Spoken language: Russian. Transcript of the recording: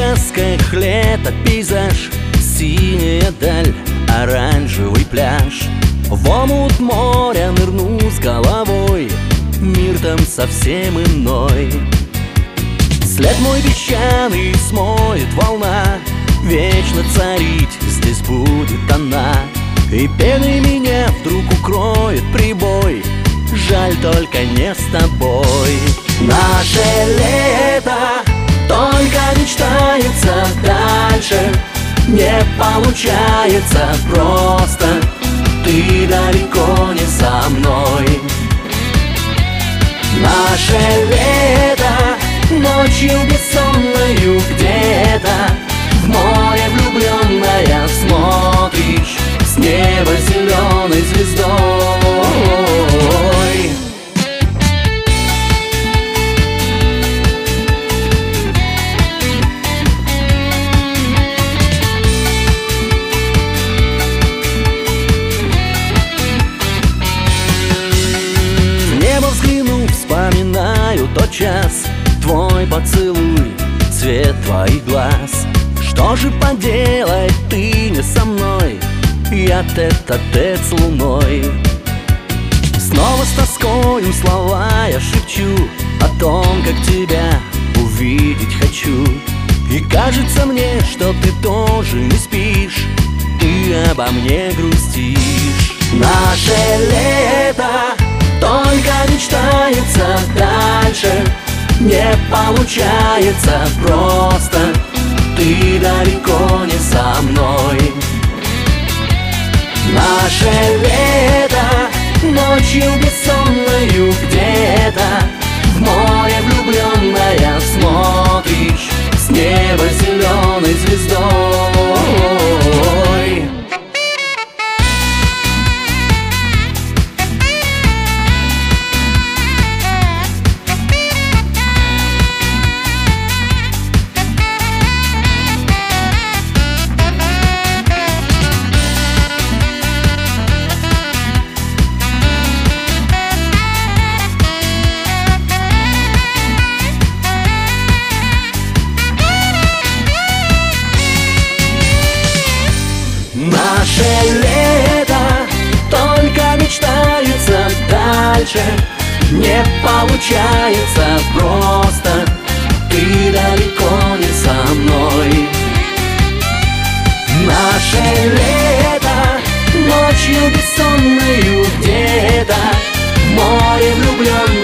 сказках лето, пейзаж, синяя даль, оранжевый пляж. В омут моря нырну с головой, мир там совсем иной. След мой песчаный смоет волна, вечно царить здесь будет она. И пеной меня вдруг укроет прибой, жаль только не с тобой. Наше лето только мечтается, дальше не получается просто. Ты далеко не со мной. Наше лето ночью бессонною где-то в море влюбленная смотришь с неба зеленой звездой. В небо взглянув, вспоминаю тот час, твой поцелуй, цвет твоих глаз. Что же поделать, ты не со мной, я тет-а-тет с луной. Снова с тоскою слова я шепчу о том, как тебя увидеть хочу. И кажется мне, что ты тоже не спишь, ты обо мне грустишь. Наше лето только мечтается, дальше не получается просто. Ты далеко не со мной. Наше лето ночью бессонною где-то в море влюбленная смотришь с неба зеленой звездой. Наше лето только мечтается, дальше не получается просто. Ты далеко не со мной. Наше лето ночью бессонною где-то в море влюбленной